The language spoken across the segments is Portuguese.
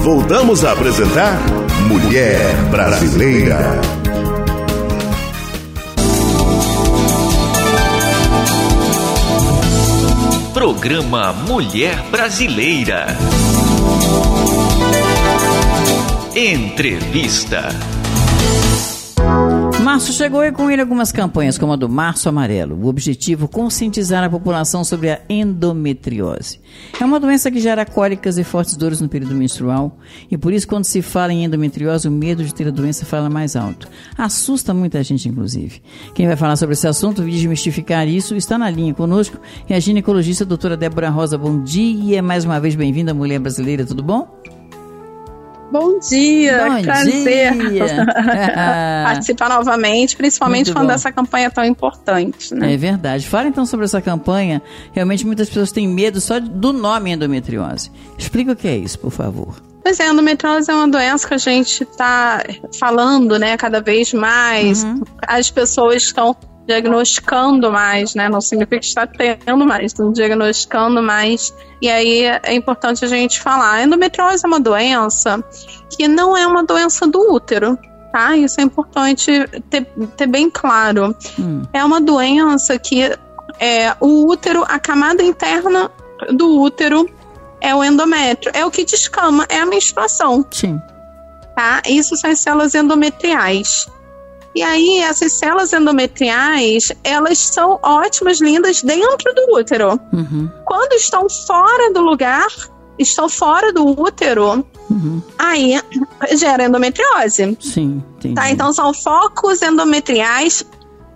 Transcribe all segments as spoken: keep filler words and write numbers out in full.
voltamos a apresentar Mulher Brasileira. Programa Mulher Brasileira. Entrevista. Março chegou e com ele algumas campanhas, como a do Março Amarelo. O objetivo, conscientizar a população sobre a endometriose. É uma doença que gera cólicas e fortes dores no período menstrual, e por isso, quando se fala em endometriose, o medo de ter a doença fala mais alto. Assusta muita gente, inclusive. Quem vai falar sobre esse assunto, desmistificar isso, está na linha conosco, é a ginecologista a doutora Débora Rosa. Bom dia, mais uma vez bem-vinda à Mulher Brasileira, tudo bom? Bom dia, Bom prazer dia. participar novamente, principalmente Muito quando bom. essa campanha é tão importante, né? É verdade. Fala então sobre essa campanha. Realmente muitas pessoas têm medo só do nome endometriose. Explica o que é isso, por favor. Pois é, a endometriose é uma doença que a gente está falando, né, cada vez mais. Uhum. As pessoas estão diagnosticando mais, né? Não significa que está tendo mais, estão diagnosticando mais. E aí é importante a gente falar. A endometriose é uma doença que não é uma doença do útero, tá? Isso é importante ter, ter bem claro. Hum. É uma doença que é, o útero, a camada interna do útero é o endométrio, é o que descama, é a menstruação. Sim. Tá? Isso são as células endometriais. E aí, essas células endometriais, elas são ótimas, lindas dentro do útero. Uhum. Quando estão fora do lugar, estão fora do útero, uhum. aí gera endometriose. Sim, entendi. Tá? Então, são focos endometriais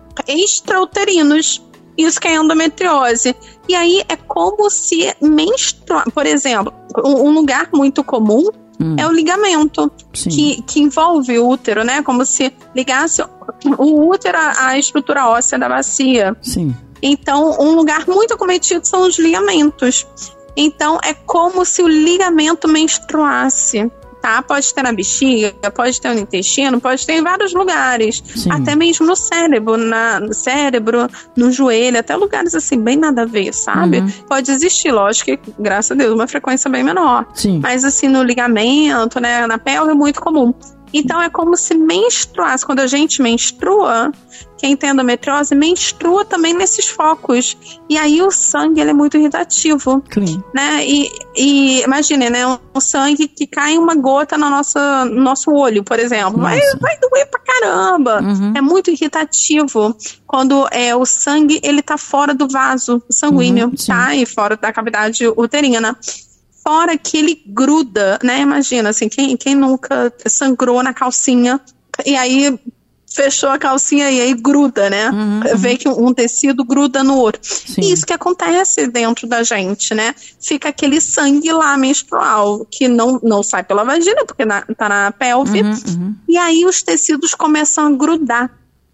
extrauterinos. Isso que é endometriose. E aí, é como se menstruar. Por exemplo, um lugar muito comum Hum. é o ligamento que, que envolve o útero, né? Como se ligasse o útero à, à estrutura óssea da bacia. Sim. Então, um lugar muito acometido são os ligamentos. Então, é como se o ligamento menstruasse, tá? Pode ter na bexiga, pode ter no intestino, pode ter em vários lugares. Sim. Até mesmo no cérebro, na, no cérebro, no joelho, até lugares assim, bem nada a ver, sabe? Uhum. Pode existir, lógico que, graças a Deus, uma frequência bem menor. Sim. Mas assim, no ligamento, né, na pelve é muito comum. Então é como se menstruasse. Quando a gente menstrua, quem tem endometriose menstrua também nesses focos. E aí o sangue, ele é muito irritativo. Sim. Né? E, e imagine, né? Um, um sangue que cai uma gota no nosso, no nosso olho, por exemplo. Vai, vai doer pra caramba. Uhum. É muito irritativo quando é, o sangue, ele tá fora do vaso sanguíneo, uhum, tá? E fora da cavidade uterina. Fora que ele gruda, né? Imagina, assim, quem, quem nunca sangrou na calcinha e aí fechou a calcinha e aí gruda, né? Uhum, Vê uhum. que um tecido gruda no outro. Sim. Isso que acontece dentro da gente, né? Fica aquele sangue lá menstrual que não, não sai pela vagina, porque na, tá na pelve. Uhum, uhum. E aí os tecidos começam a grudar.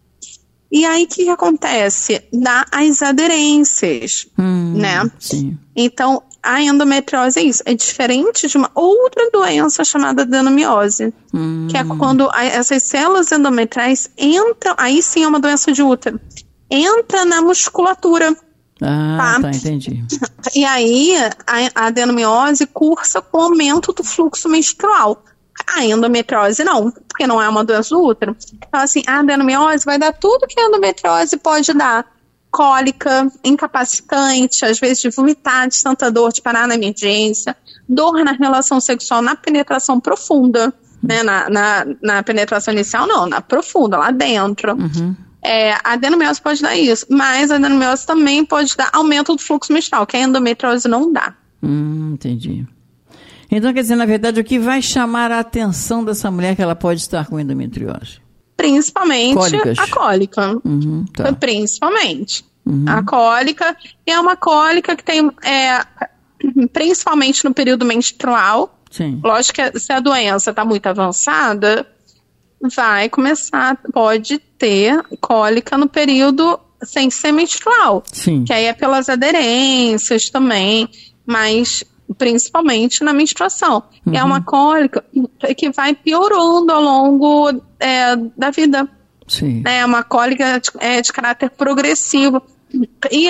E aí, o que, que acontece? Dá as aderências, hum, né? Sim. Então, a endometriose é isso. É diferente de uma outra doença chamada adenomiose, hum. que é quando a, essas células endometriais entram, aí sim é uma doença de útero, entra na musculatura. Ah, tá, tá entendi. E aí, a, a adenomiose cursa com o aumento do fluxo menstrual. A endometriose não, porque não é uma doença do útero. Então, assim, a adenomiose vai dar tudo que a endometriose pode dar. Cólica, incapacitante, às vezes de vomitar, de tanta dor, de parar na emergência, dor na relação sexual, na penetração profunda, né? Na, na, na penetração inicial, não, na profunda, lá dentro. Uhum. É, a adenomiose pode dar isso, mas a adenomiose também pode dar aumento do fluxo menstrual, que a endometriose não dá. Hum, entendi. Então, quer dizer, na verdade, o que vai chamar a atenção dessa mulher que ela pode estar com endometriose? Principalmente Cólicas. a cólica. Uhum, tá. Principalmente. Uhum. A cólica é uma cólica que tem, é, principalmente no período menstrual. Sim. Lógico que se a doença está muito avançada, vai começar, pode ter cólica no período sem ser menstrual. Sim. Que aí é pelas aderências também, mas principalmente na menstruação. Uhum. É uma cólica que vai piorando ao longo é, da vida. Sim. É uma cólica de, é, de caráter progressivo e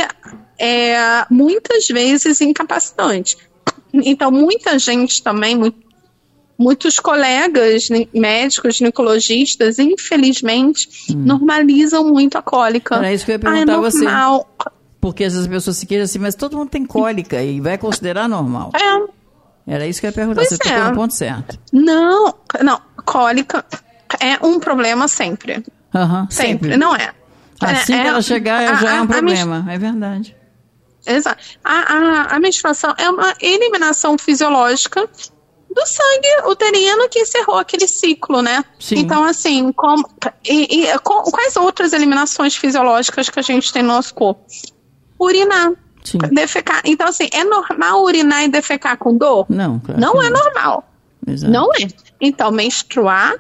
é, muitas vezes incapacitante. Então, muita gente também, muito, muitos colegas né, médicos, ginecologistas, infelizmente, hum. normalizam muito a cólica. Era isso que eu ia perguntar a você. Porque às vezes as pessoas se queixam assim, mas todo mundo tem cólica e vai considerar normal. É. Era isso que eu ia perguntar, pois você é. tocou no ponto certo. Não, não, cólica é um problema sempre. Uhum, sempre. sempre, não é. Assim é, que ela chegar a, já a, é um problema, a, é verdade. Exato. A, a, a menstruação é uma eliminação fisiológica do sangue uterino que encerrou aquele ciclo, né? Sim. Então, assim, como, e, e, com, quais outras eliminações fisiológicas que a gente tem no nosso corpo? Urinar. Sim. Defecar. Então, assim, é normal urinar e defecar com dor? Não, claro. Não é não. normal. Exato. Não é. Então, menstruar,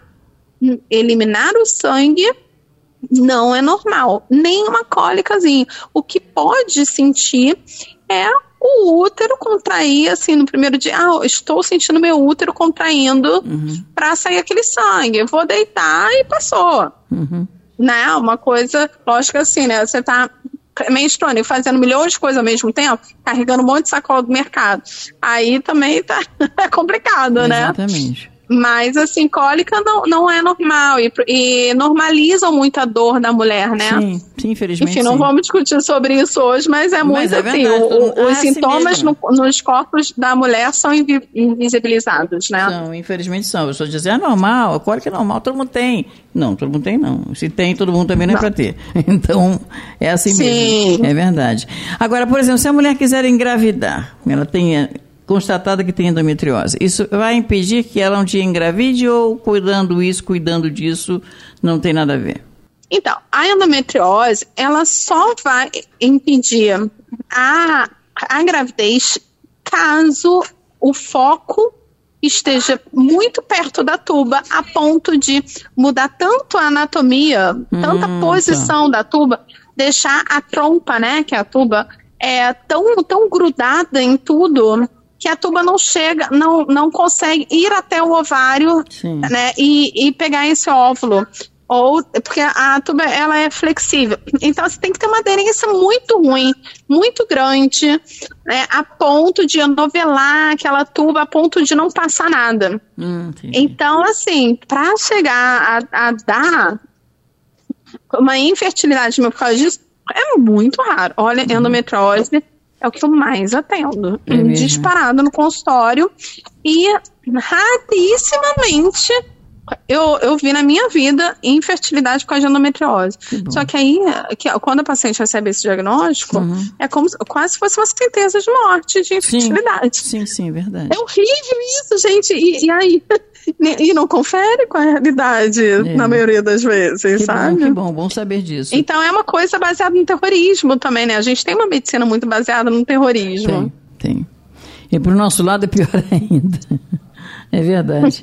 eliminar o sangue, não é normal. Nem uma cólicazinha. O que pode sentir é o útero contrair, assim, no primeiro dia. Ah, estou sentindo meu útero contraindo uhum. para sair aquele sangue. Vou deitar e passou. Uhum. Né? Uma coisa, lógico assim, né? Você tá menstruando e fazendo milhões de coisas ao mesmo tempo, carregando um monte de sacola do mercado. Aí também tá é complicado, Exatamente. né? Exatamente. Mas, assim, cólica não, não é normal e, e normalizam muito a dor da mulher, né? Sim, sim, infelizmente. Enfim, não sim. vamos discutir sobre isso hoje, mas é mas muito é assim. verdade, O, todo... os ah, sintomas assim no, nos corpos da mulher são invi invisibilizados, né? São, infelizmente são. Eu só dizer, é normal, a cólica é normal, todo mundo tem. Não, todo mundo tem não. Se tem, todo mundo também não, não. é para ter. Então, é assim sim. mesmo. É verdade. Agora, por exemplo, se a mulher quiser engravidar, ela tenha constatada que tem endometriose, isso vai impedir que ela um dia engravide ou cuidando isso, cuidando disso, não tem nada a ver? Então, a endometriose, ela só vai impedir a, a gravidez caso o foco esteja muito perto da tuba, a ponto de mudar tanto a anatomia, hum, tanta posição tá. da tuba, deixar a trompa, né, que é a tuba, é tão, tão grudada em tudo, que a tuba não chega, não, não consegue ir até o ovário, Sim. né, e, e pegar esse óvulo. Ou, porque a tuba, ela é flexível. Então, você tem que ter uma aderência muito ruim, muito grande, né, a ponto de novelar aquela tuba, a ponto de não passar nada. Hum, então, assim, para chegar a, a dar uma infertilidade por causa disso, é muito raro. Olha, uhum. endometriose é o que eu mais atendo, é disparado no consultório, e rarissimamente eu, eu vi na minha vida infertilidade por causa de endometriose. Que Só que aí, que, quando a paciente recebe esse diagnóstico, uhum. é como quase se fosse uma certeza de morte de infertilidade. Sim, sim, sim, verdade. É horrível isso, gente. E, e aí, e não confere com a realidade, é. na maioria das vezes, que sabe? Bom, que bom, bom saber disso. Então é uma coisa baseada no terrorismo também, né? A gente tem uma medicina muito baseada no terrorismo. Tem, tem. E pro nosso lado é pior ainda. É verdade.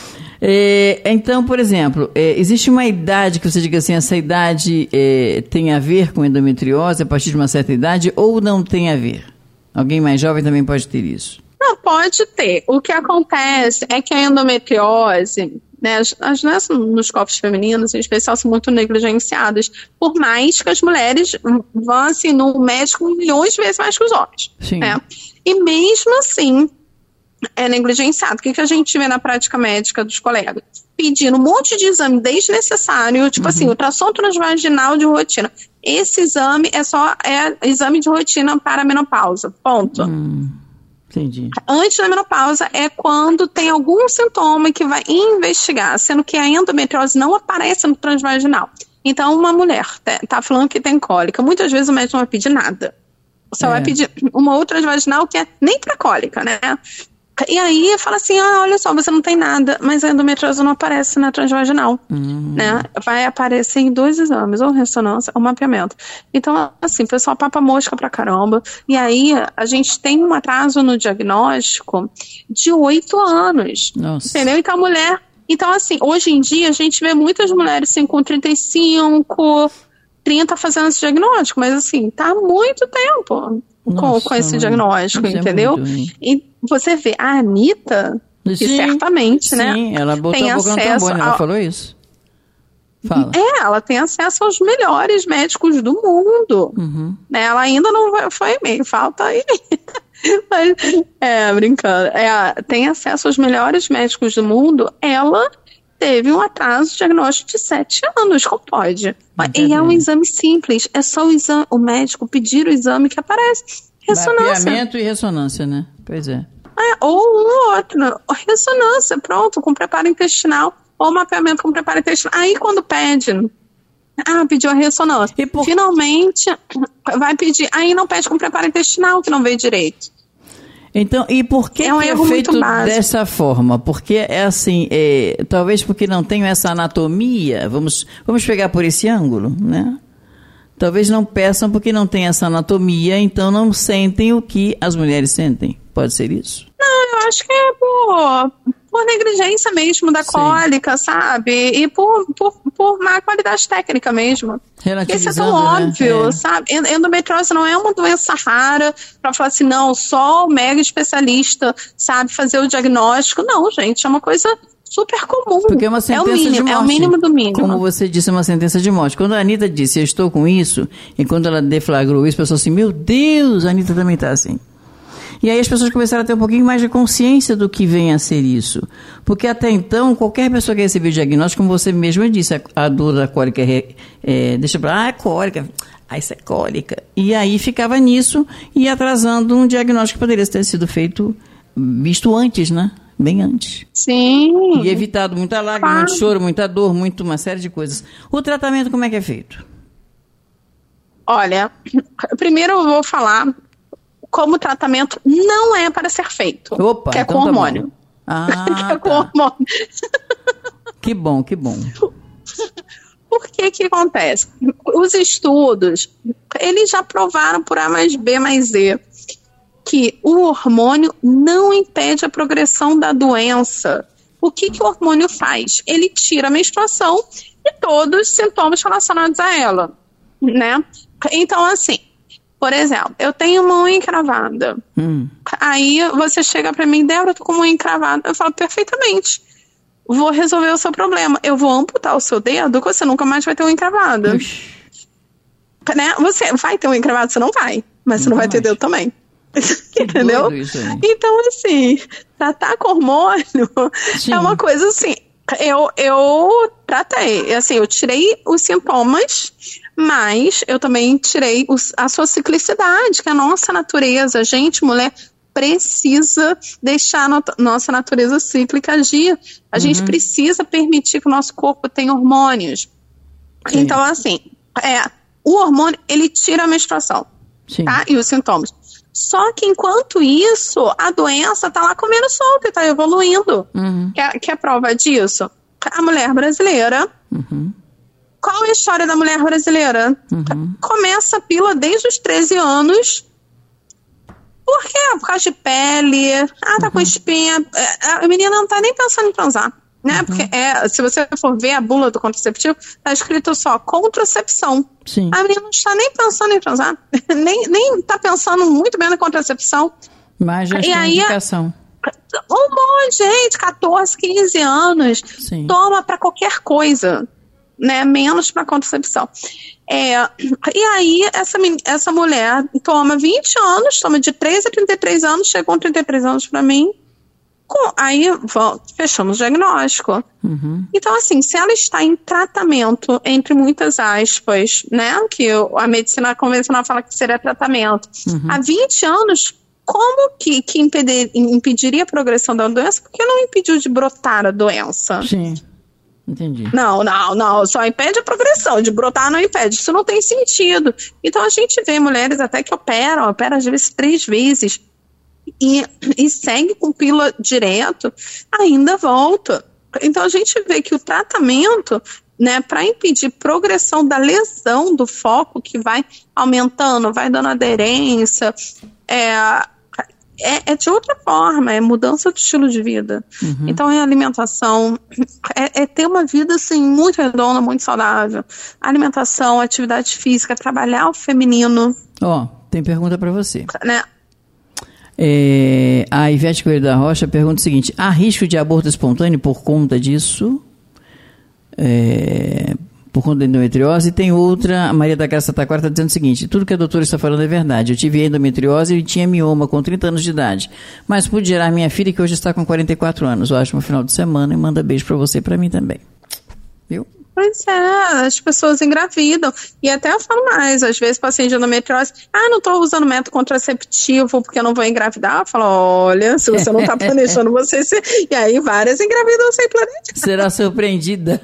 É, então, por exemplo, é, existe uma idade que você diga assim, essa idade é, tem a ver com endometriose a partir de uma certa idade ou não tem a ver? Alguém mais jovem também pode ter isso? Não, pode ter. O que acontece é que a endometriose, né, as, as doenças nos corpos femininos, em especial, são muito negligenciadas, por mais que as mulheres vão assim, no médico milhões de vezes mais que os homens. Sim. Né? E mesmo assim, é negligenciado. O que, que a gente vê na prática médica dos colegas? Pedindo um monte de exame desnecessário, tipo uhum. assim, ultrassom transvaginal de rotina. Esse exame é só é exame de rotina para a menopausa, ponto. Hum, entendi. Antes da menopausa é quando tem algum sintoma que vai investigar, sendo que a endometriose não aparece no transvaginal. Então, uma mulher está falando que tem cólica, muitas vezes o médico não vai pedir nada. Só é. vai pedir uma outra transvaginal que é nem para cólica, né? E aí fala assim, ah, olha só, você não tem nada, mas a endometriose não aparece na transvaginal, uhum. né? Vai aparecer em dois exames, ou ressonância, ou mapeamento. Então, assim, o pessoal papa mosca pra caramba, e aí a gente tem um atraso no diagnóstico de oito anos, Nossa. entendeu? Então a mulher, então assim, hoje em dia a gente vê muitas mulheres assim, com trinta e cinco, trinta fazendo esse diagnóstico, mas assim, tá há muito tempo Nossa, com, com esse diagnóstico, entendeu? É muito, e você vê a Anitta, que sim, certamente, sim, né? Sim, ela botou tem a boca no tambor, né? Ela ao... falou isso. Fala. É, ela tem acesso aos melhores médicos do mundo. Uhum. Né? Ela ainda não foi meio, falta aí Mas, é, brincando. É, tem acesso aos melhores médicos do mundo. Ela teve um atraso diagnóstico de sete anos. Como pode? E é um exame simples. É só o, exame, o médico pedir o exame que aparece. Ressonância. Mapeamento e ressonância, né? Pois é. É, ou um ou outro. Ressonância, pronto, com preparo intestinal. Ou mapeamento com preparo intestinal. Aí quando pede... Ah, pediu a ressonância. Por... Finalmente, vai pedir. Aí não pede com preparo intestinal, que não veio direito. Então, e por que é, um que é feito dessa forma? Porque é assim, é, talvez porque não tenho essa anatomia, vamos, vamos pegar por esse ângulo, né? Talvez não peçam porque não tem essa anatomia, então não sentem o que as mulheres sentem. Pode ser isso? Não, eu acho que é por, por negligência mesmo da Sim. cólica, sabe? E por, por, por má qualidade técnica mesmo. Isso é tão óbvio, né? É. Sabe? Endometriose não é uma doença rara para falar assim, não, só o mega especialista sabe fazer o diagnóstico. Não, gente, é uma coisa super comum. Porque é uma sentença é o mínimo, de morte. É o mínimo do mínimo. Como você disse, é uma sentença de morte. Quando a Anitta disse, eu estou com isso, e quando ela deflagrou isso, a pessoa assim, meu Deus, a Anitta também está assim. E aí as pessoas começaram a ter um pouquinho mais de consciência do que vem a ser isso. Porque até então, qualquer pessoa que recebeu o diagnóstico, como você mesma disse, a, a dor da cólica é, é, deixa pra lá, ah, é cólica, ah, isso é cólica. E aí ficava nisso e atrasando um diagnóstico que poderia ter sido feito, visto antes, né? Bem antes. Sim. E evitado muita lágrima, ah. muito choro, muita dor, muito, uma série de coisas. O tratamento, como é que é feito? Olha, primeiro eu vou falar como o tratamento não é para ser feito. Opa, que é então com hormônio. Tá ah, que é com tá. hormônio. Que bom, que bom. Por que que acontece? Os estudos, eles já provaram por A mais B mais Z que o hormônio não impede a progressão da doença. O que que o hormônio faz? Ele tira a menstruação e todos os sintomas relacionados a ela, né? Então, assim, por exemplo, eu tenho uma unha encravada. Hum. Aí você chega pra mim, Débora, eu tô com uma unha encravada. Eu falo, perfeitamente. Vou resolver o seu problema. Eu vou amputar o seu dedo, que você nunca mais vai ter uma encravada. Né? Você vai ter uma encravada, você não vai. Mas você não vai ter dedo também. Entendeu? Então, assim, tratar com hormônio Sim. é uma coisa assim. Eu, eu tratei, assim, eu tirei os sintomas, mas eu também tirei os, a sua ciclicidade, que é a nossa natureza. A gente, mulher, precisa deixar a no, nossa natureza cíclica agir. A uhum. gente precisa permitir que o nosso corpo tenha hormônios. Sim. Então, assim, é, o hormônio, ele tira a menstruação, tá? E os sintomas. Só que enquanto isso, a doença tá lá comendo solta e tá evoluindo. Uhum. Quer, quer prova disso? A mulher brasileira. Uhum. Qual é a história da mulher brasileira? Uhum. Começa a pílula desde os treze anos. Por quê? Por causa de pele. Ah, tá uhum. com espinha. A menina não tá nem pensando em transar. Né? Uhum. Porque é, se você for ver a bula do contraceptivo, tá escrito só contracepção. Sim. A menina não está nem pensando em transar, nem, nem tá pensando muito bem na contracepção. Mas já está indicação. Um monte de gente, catorze, quinze anos, Sim. toma para qualquer coisa, né? Menos para contracepção. É, e aí, essa, essa mulher toma vinte anos, toma de treze a trinta e três anos, chega com trinta e três anos para mim. Com, aí vamos, fechamos o diagnóstico. Uhum. Então, assim, se ela está em tratamento, entre muitas aspas, né, que a medicina convencional fala que seria tratamento, uhum. há vinte anos, como que, que impedir, impediria a progressão da doença? Porque não impediu de brotar a doença. Sim, entendi. Não, não, não, só impede a progressão, de brotar não impede, isso não tem sentido. Então, a gente vê mulheres até que operam, operam às vezes três vezes, E, e segue com pílula direto, ainda volta. Então a gente vê que o tratamento, né, para impedir progressão da lesão do foco, que vai aumentando, vai dando aderência, é, é, é de outra forma, é mudança de estilo de vida. Uhum. Então é alimentação, é, é ter uma vida assim, muito redonda, muito saudável. Alimentação, atividade física, trabalhar o feminino. Ó, oh, tem pergunta para você. Né? É, a Ivete Coelho da Rocha pergunta o seguinte: há risco de aborto espontâneo por conta disso? É, por conta da endometriose. E tem outra, a Maria da Graça Taquara está dizendo o seguinte: tudo que a doutora está falando é verdade. Eu tive endometriose e tinha mioma com trinta anos de idade, mas pude gerar minha filha, que hoje está com quarenta e quatro anos. Ótimo final de semana e manda beijo para você e para mim também. Viu? Pois é, as pessoas engravidam. E até eu falo mais, às vezes paciente de endometriose, ah, não estou usando método contraceptivo porque eu não vou engravidar. Eu falo, olha, se você não está planejando, você se... E aí várias engravidam sem planejar. Será surpreendida.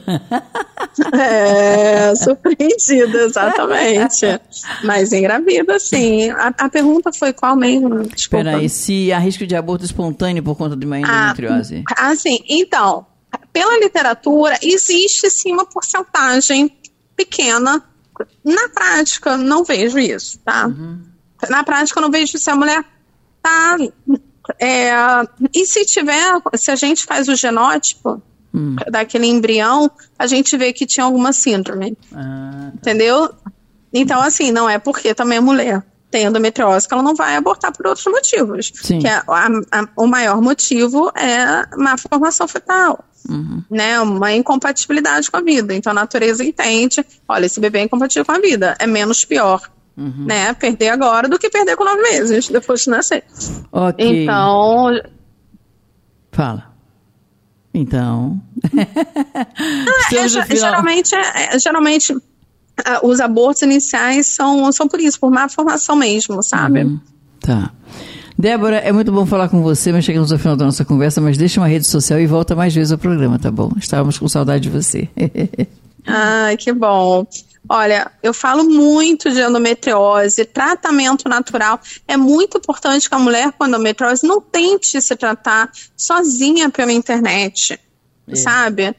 É, surpreendida, exatamente. Mas engravida, sim. A, a pergunta foi qual mesmo? Espera aí, se há risco de aborto espontâneo por conta de uma endometriose? Ah, ah sim. Então, pela literatura, existe sim uma porcentagem pequena. Na prática, não vejo isso, tá? Uhum. Na prática, eu não vejo se a mulher tá... É, e se tiver, se a gente faz o genótipo hum. daquele embrião, a gente vê que tinha alguma síndrome. Ah, tá. Entendeu? Então, assim, não é porque também a mulher tem endometriose que ela não vai abortar por outros motivos. Sim. Que a, a, a, o maior motivo é má formação fetal. Uhum. Né, uma incompatibilidade com a vida. Então a natureza entende, olha, esse bebê é incompatível com a vida, é menos pior, uhum. né, perder agora do que perder com nove meses depois de nascer. Ok. Então fala então ah, é, geralmente, é, geralmente uh, os abortos iniciais são, são por isso, por má formação mesmo, sabe? Uhum. Tá. Débora, é muito bom falar com você, mas chegamos ao final da nossa conversa, mas deixa uma rede social e volta mais vezes ao programa, tá bom? Estávamos com saudade de você. Ai, que bom. Olha, eu falo muito de endometriose, tratamento natural. É muito importante que a mulher com endometriose não tente se tratar sozinha pela internet, é. sabe?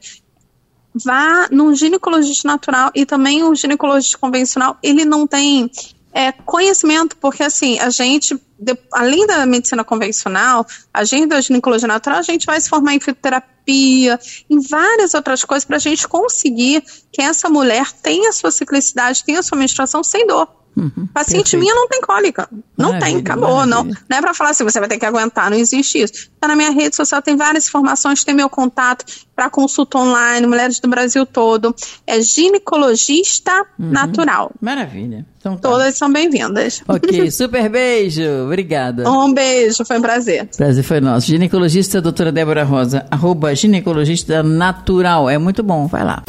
Vá num ginecologista natural, e também o ginecologista convencional, ele não tem é, conhecimento, porque assim, a gente... De, além da medicina convencional, a gente da ginecologia natural, a gente vai se formar em fitoterapia, em várias outras coisas, para a gente conseguir que essa mulher tenha a sua ciclicidade, tenha a sua menstruação sem dor. Uhum, paciente perfeito. Minha não tem cólica, não maravilha, tem, acabou, não, não é para falar assim, você vai ter que aguentar, não existe isso. Tá na minha rede social, tem várias informações, tem meu contato para consulta online, mulheres do Brasil todo, é ginecologista uhum, natural. Maravilha. Então tá. Todas são bem-vindas. Ok, super beijo, obrigada. Um beijo, foi um prazer. Prazer foi nosso. Ginecologista doutora Débora Rosa, arroba ginecologista natural, é muito bom, vai lá.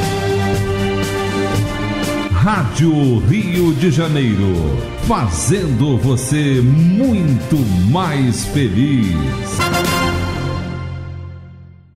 Rádio Rio de Janeiro, fazendo você muito mais feliz.